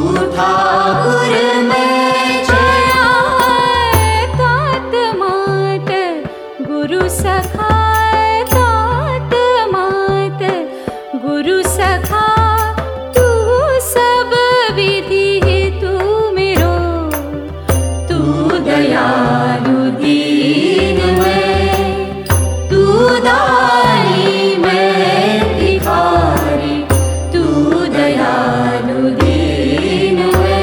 ठाकुर मैं जया तात मात गुरु सखा तात मात गुरु सखा तू सब विधि तू मेरो तू दयालु दीन मैं तू दानी मैं भिखारी तू दयालु दीन मैं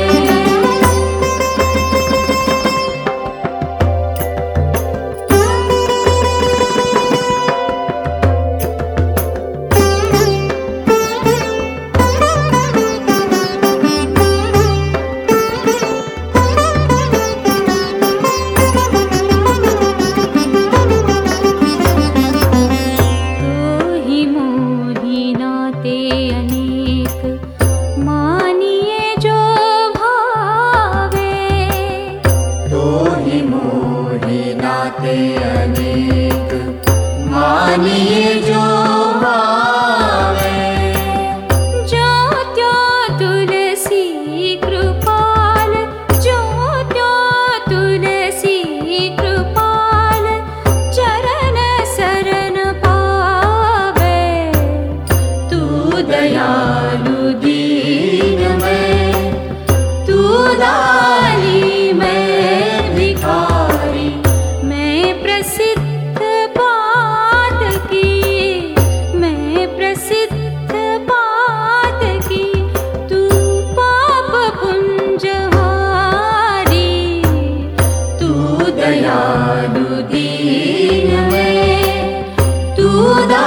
अनेक मानिए जो भावे जो त्यो तुलसी कृपाल जो त्यो तुलसी कृपाल चरण शरण पावे तू दयालु दीन मैं तू दानी मैं भिखारी प्रसिद्ध बात की तू पाप पुंज हारी तू दयालु दीन मैं तू